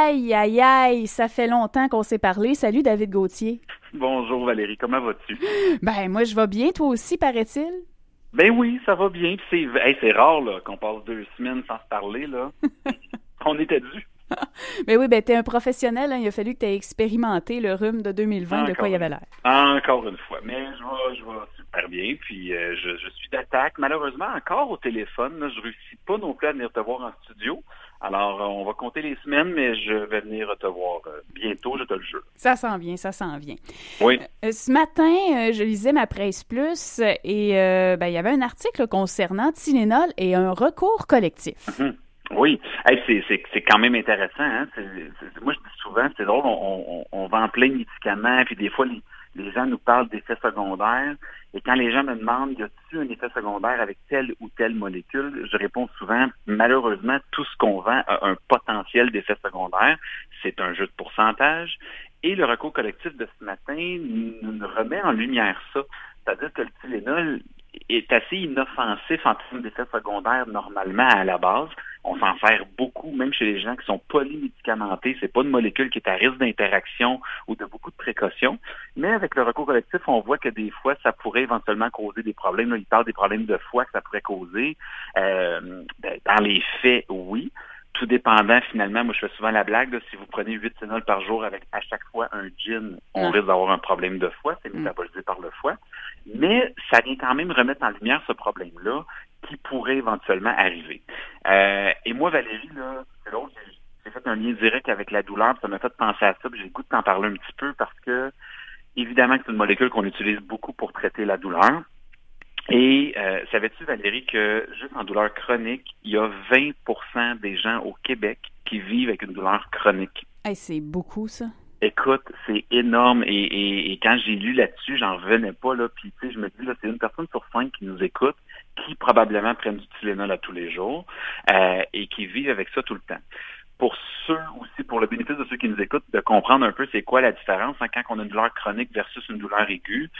Aïe, aïe, aïe, ça fait longtemps qu'on s'est parlé. Salut David Gauthier. Bonjour Valérie, comment vas-tu? Ben, moi, je vais bien, toi aussi, paraît-il. Ben oui, ça va bien. Puis c'est rare là, qu'on passe 2 semaines sans se parler, là. On était dû. Ben oui, ben t'es un professionnel, hein. Il a fallu que t'aies expérimenté le rhume de 2020, de quoi il y Encore avait une, l'air. encore une fois. Mais je vais super bien. Puis je suis d'attaque. Malheureusement, encore au téléphone. Là, je réussis pas non plus à venir te voir en studio. Alors, on va compter les semaines, mais je vais venir te voir bientôt, je te le jure. Ça s'en vient, ça s'en vient. Oui. Ce matin, je lisais ma Presse Plus et ben, il y avait un article là, concernant Tylenol et un recours collectif. Mhm. Oui, hey, c'est quand même intéressant. Hein? Moi, je dis souvent, c'est drôle, on vend plein de médicaments, puis des fois, les gens nous parlent d'effets secondaires. Et quand les gens me demandent, y a-t-il un effet secondaire avec telle ou telle molécule, je réponds souvent, malheureusement, tout ce qu'on vend a un potentiel d'effet secondaire. C'est un jeu de pourcentage. Et le recours collectif de ce matin nous remet en lumière ça. C'est-à-dire que le Tylenol est assez inoffensif en termes d'effets secondaires normalement à la base. On s'en sert beaucoup, même chez les gens qui sont polymédicamentés. C'est pas une molécule qui est à risque d'interaction ou de beaucoup de précautions. Mais avec le recours collectif, on voit que des fois, ça pourrait éventuellement causer des problèmes. Là, il parle des problèmes de foie que ça pourrait causer. Dans les faits, oui. Tout dépendant, finalement, moi je fais souvent la blague, là, si vous prenez 8 Tylenol par jour avec à chaque fois un gin, on risque d'avoir un problème de foie, c'est métabolisé par le foie. Mais ça vient quand même remettre en lumière ce problème-là qui pourrait éventuellement arriver. Et moi, Valérie, là, c'est drôle, j'ai fait un lien direct avec la douleur, puis ça m'a fait penser à ça, puis j'ai le goût de t'en parler un petit peu parce que, évidemment, que c'est une molécule qu'on utilise beaucoup pour traiter la douleur. Et savais-tu, Valérie, que juste en douleur chronique, il y a 20% des gens au Québec qui vivent avec une douleur chronique. Hey, c'est beaucoup, ça. Écoute, c'est énorme et quand j'ai lu là-dessus, j'en revenais pas là. Puis tu sais, je me dis là, c'est une personne sur 5 qui nous écoute, qui probablement prennent du Tylenol à tous les jours et qui vivent avec ça tout le temps. Pour ceux aussi, pour le bénéfice de ceux qui nous écoutent, de comprendre un peu c'est quoi la différence hein, quand on a une douleur chronique versus une douleur aiguë.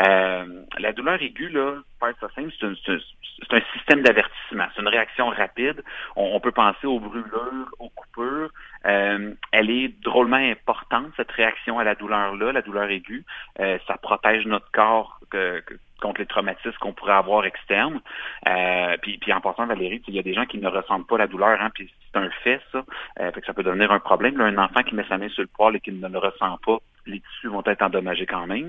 La douleur aiguë, là, pour faire ça simple, c'est un système d'avertissement. C'est une réaction rapide. On peut penser aux brûlures, aux coupures. Elle est drôlement importante, cette réaction à la douleur-là, la douleur aiguë. Ça protège notre corps contre les traumatismes qu'on pourrait avoir externes. Puis en passant, Valérie, il y a des gens qui ne ressentent pas la douleur, hein, puis c'est un fait, ça. Fait que ça peut devenir un problème. Là, un enfant qui met sa main sur le poil et qui ne le ressent pas, les tissus vont être endommagés quand même.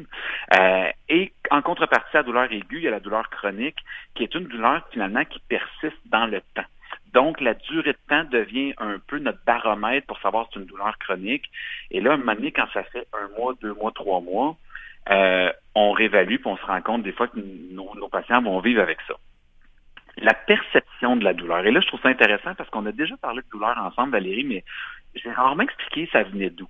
Et en contrepartie à la douleur aiguë, il y a la douleur chronique, qui est une douleur finalement qui persiste dans le temps. Donc, la durée de temps devient un peu notre baromètre pour savoir si c'est une douleur chronique. Et là, à un moment donné, quand ça fait 1 mois, 2 mois, 3 mois, on réévalue puis on se rend compte des fois que nos patients vont vivre avec ça. La perception de la douleur. Et là, je trouve ça intéressant parce qu'on a déjà parlé de douleur ensemble, Valérie, mais j'ai rarement expliqué ça venait d'où.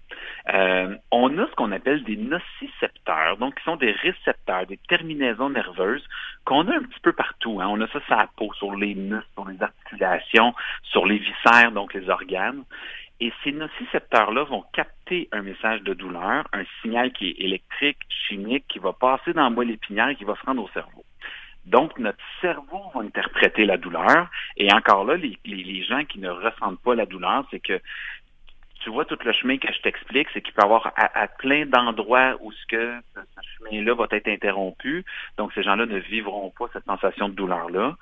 On a ce qu'on appelle des nocicepteurs, donc qui sont des récepteurs, des terminaisons nerveuses qu'on a un petit peu partout. Hein. On a ça sur la peau, sur les muscles, sur les articulations, sur les viscères, donc les organes. Et ces nocicepteurs-là vont capter un message de douleur, un signal qui est électrique, chimique, qui va passer dans la moelle épinière et qui va se rendre au cerveau. Donc, notre cerveau va interpréter la douleur. Et encore là, les gens qui ne ressentent pas la douleur, c'est que tu vois tout le chemin que je t'explique, c'est qu'il peut y avoir à plein d'endroits où ce chemin-là va être interrompu. Donc, ces gens-là ne vivront pas cette sensation de douleur-là.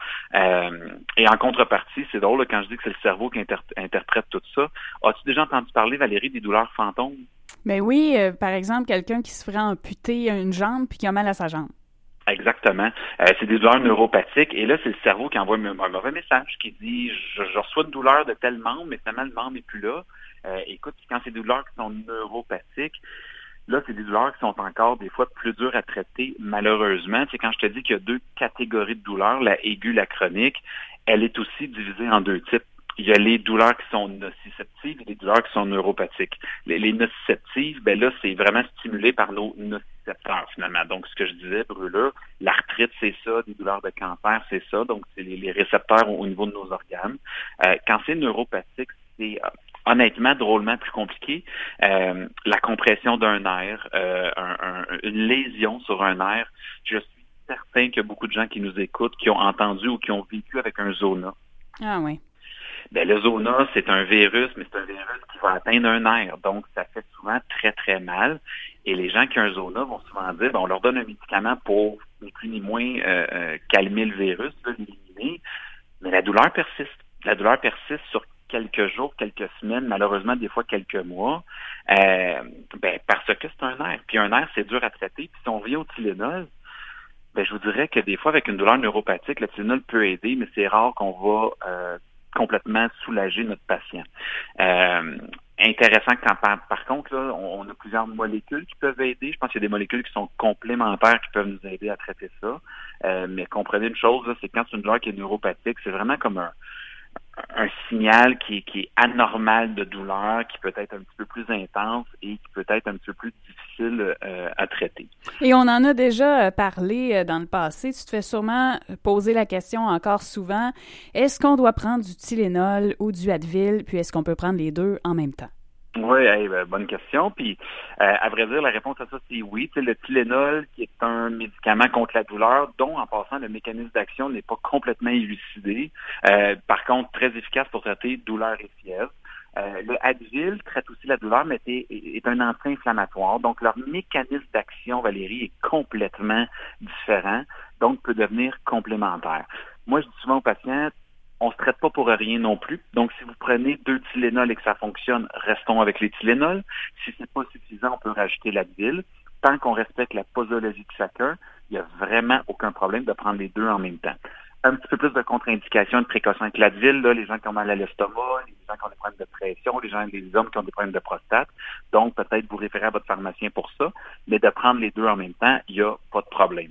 Et en contrepartie, c'est drôle, là, quand je dis que c'est le cerveau qui interprète tout ça. As-tu déjà entendu parler, Valérie, des douleurs fantômes? Ben oui, par exemple, quelqu'un qui se ferait amputer une jambe puis qui a mal à sa jambe. Exactement. C'est des douleurs neuropathiques. Et là, c'est le cerveau qui envoie un mauvais message qui dit je reçois une douleur de tel membre, mais finalement, le membre n'est plus là. Écoute, quand c'est des douleurs qui sont neuropathiques, là, c'est des douleurs qui sont encore des fois plus dures à traiter, malheureusement. C'est quand je te dis qu'il y a 2 catégories de douleurs, la aiguë, la chronique, elle est aussi divisée en 2 types. Il y a les douleurs qui sont nociceptives et les douleurs qui sont neuropathiques. Les nociceptives, ben là, c'est vraiment stimulé par nos nocicepteurs, finalement. Donc, ce que je disais, brûlure, l'arthrite, c'est ça, des douleurs de cancer, c'est ça. Donc, c'est les récepteurs au niveau de nos organes. Quand c'est neuropathique, c'est honnêtement drôlement plus compliqué. La compression d'un nerf, une lésion sur un nerf, je suis certain qu'il y a beaucoup de gens qui nous écoutent, qui ont entendu ou qui ont vécu avec un zona. Ah oui. Ben, le zona, c'est un virus, mais c'est un virus qui va atteindre un nerf. Donc, ça fait souvent très, très mal. Et les gens qui ont un zona vont souvent dire, ben, on leur donne un médicament pour, ni plus ni moins, calmer le virus, là, l'éliminer. Mais la douleur persiste. La douleur persiste sur quelques jours, quelques semaines, malheureusement, des fois quelques mois, parce que c'est un nerf. Puis un nerf, c'est dur à traiter. Puis si on vient au Tylenol, je vous dirais que des fois, avec une douleur neuropathique, le Tylenol peut aider, mais c'est rare qu'on va complètement soulager notre patient. Intéressant que par contre, là, on a plusieurs molécules qui peuvent aider. Je pense qu'il y a des molécules qui sont complémentaires qui peuvent nous aider à traiter ça. Mais comprenez une chose, là, c'est quand c'est une douleur qui est neuropathique, c'est vraiment comme un signal qui est anormal de douleur, qui peut être un petit peu plus intense et qui peut être un petit peu plus difficile à traiter. Et on en a déjà parlé dans le passé. Tu te fais sûrement poser la question encore souvent, est-ce qu'on doit prendre du Tylenol ou du Advil, puis est-ce qu'on peut prendre les deux en même temps? Oui, bonne question. Puis, à vrai dire, la réponse à ça, c'est oui. Tu sais, le Tylenol, qui est un médicament contre la douleur, dont, en passant, le mécanisme d'action n'est pas complètement élucidé. Par contre, très efficace pour traiter douleur et fièvre. Le Advil traite aussi la douleur, mais est un anti-inflammatoire. Donc, leur mécanisme d'action, Valérie, est complètement différent, donc peut devenir complémentaire. Moi, je dis souvent aux patients, on se traite pas pour rien non plus. Donc, si vous prenez 2 Tylenol et que ça fonctionne, restons avec les Tylenol. Si c'est pas suffisant, on peut rajouter l'Advil. Tant qu'on respecte la posologie de chacun, il n'y a vraiment aucun problème de prendre les deux en même temps. Un petit peu plus de contre-indication et de précaution avec l'Advil, là, les gens qui ont mal à l'estomac, les gens qui ont des problèmes de pression, les hommes qui ont des problèmes de prostate. Donc, peut-être vous référez à votre pharmacien pour ça, mais de prendre les deux en même temps, il n'y a pas de problème.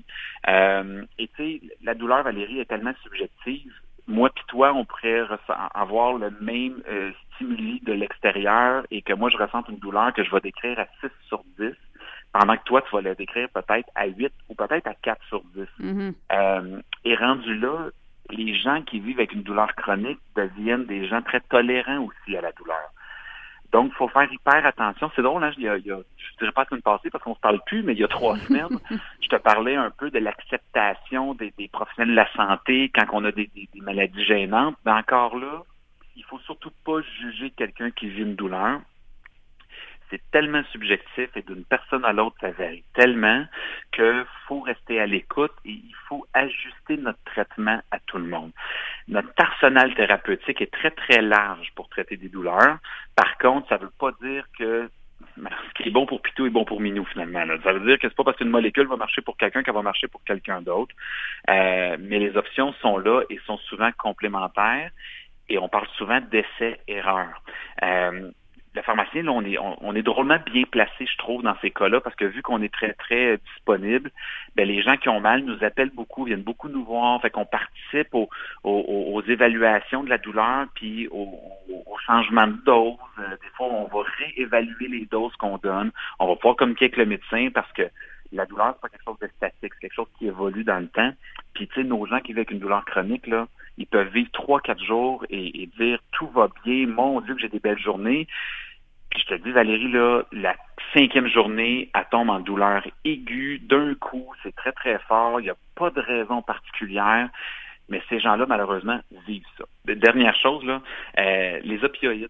Et tu sais, la douleur, Valérie, est tellement subjective. Moi puis toi, on pourrait avoir le même stimuli de l'extérieur et que moi, je ressente une douleur que je vais décrire à 6 sur 10, pendant que toi, tu vas la décrire peut-être à 8 ou peut-être à 4 sur 10. Mm-hmm. Et rendu là, les gens qui vivent avec une douleur chronique deviennent des gens très tolérants aussi à la douleur. Donc, il faut faire hyper attention. C'est drôle, hein? Je dirais pas la semaine passée parce qu'on se parle plus, mais il y a 3 semaines, je te parlais un peu de l'acceptation des professionnels de la santé quand on a des maladies gênantes. Mais encore là, il faut surtout pas juger quelqu'un qui vit une douleur. C'est tellement subjectif et d'une personne à l'autre, ça varie tellement qu'il faut rester à l'écoute et il faut ajuster notre traitement à tout le monde. Notre arsenal thérapeutique est très, très large pour traiter des douleurs. Par contre, ça ne veut pas dire que ce qui est bon pour Pitou est bon pour Minou, finalement. Là. Ça veut dire que c'est pas parce qu'une molécule va marcher pour quelqu'un qu'elle va marcher pour quelqu'un d'autre. Mais les options sont là et sont souvent complémentaires. Et on parle souvent d'essais-erreurs. Le pharmacien, là, on est drôlement bien placé, je trouve, dans ces cas-là, parce que vu qu'on est très, très disponible, les gens qui ont mal nous appellent beaucoup, viennent beaucoup nous voir, fait qu'on participe aux évaluations de la douleur, puis au changement de dose. Des fois, on va réévaluer les doses qu'on donne. On va pouvoir communiquer avec le médecin parce que la douleur, c'est pas quelque chose de statique, c'est quelque chose qui évolue dans le temps. Puis, tu sais, nos gens qui vivent avec une douleur chronique, là, ils peuvent vivre 3-4 jours et dire tout va bien, mon Dieu que j'ai des belles journées. Puis je te dis, Valérie, là, la 5e journée, elle tombe en douleur aiguë, d'un coup, c'est très, très fort, il n'y a pas de raison particulière, mais ces gens-là, malheureusement, vivent ça. Dernière chose, là, les opioïdes.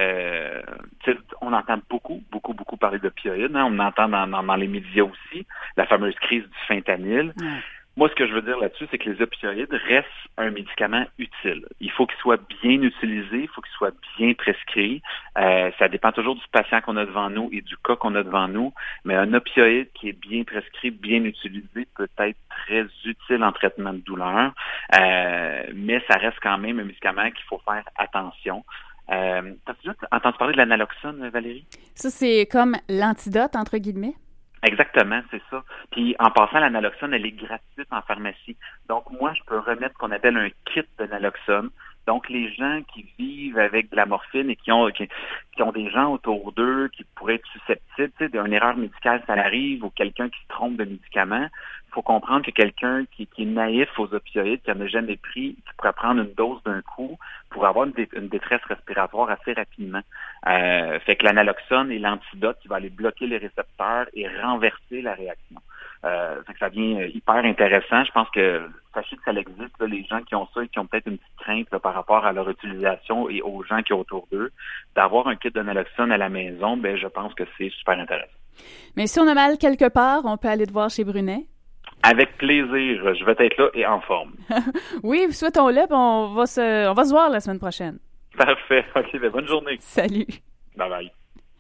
On entend beaucoup parler d'opioïdes, hein? On entend dans les médias aussi, la fameuse crise du fentanyl. Ouais. Moi, ce que je veux dire là-dessus, c'est que les opioïdes restent un médicament utile. Il faut qu'il soit bien utilisé, il faut qu'il soit bien prescrit. Ça dépend toujours du patient qu'on a devant nous et du cas qu'on a devant nous, mais un opioïde qui est bien prescrit, bien utilisé, peut être très utile en traitement de douleur, mais ça reste quand même un médicament qu'il faut faire attention. T'as-tu déjà entendu parler de l'analoxone, Valérie? Ça, c'est comme l'antidote, entre guillemets? Exactement, c'est ça. Puis en passant, l'analoxone, elle est gratuite en pharmacie. Donc moi, je peux remettre ce qu'on appelle un kit de naloxone. Donc les gens qui vivent avec de la morphine et qui ont des gens autour d'eux qui pourraient être susceptibles, tu sais, d'une erreur médicale, ça arrive, ou quelqu'un qui se trompe de médicament, il faut comprendre que quelqu'un qui est naïf aux opioïdes, qui n'en a jamais pris, qui pourrait prendre une dose d'un coup pour avoir une détresse respiratoire assez rapidement. Fait que l'analoxone est l'antidote qui va aller bloquer les récepteurs et renverser la réaction. Fait que ça devient hyper intéressant. Je pense que sachez que ça existe, là, les gens qui ont ça et qui ont peut-être une petite crainte là, par rapport à leur utilisation et aux gens qui sont autour d'eux, d'avoir un kit de naloxone à la maison, ben je pense que c'est super intéressant. Mais si on a mal quelque part, on peut aller te voir chez Brunet? Avec plaisir, je vais être là et en forme. Oui, souhaitons-le, puis on va se voir la semaine prochaine. Parfait. OK, ben bonne journée. Salut. Bye bye.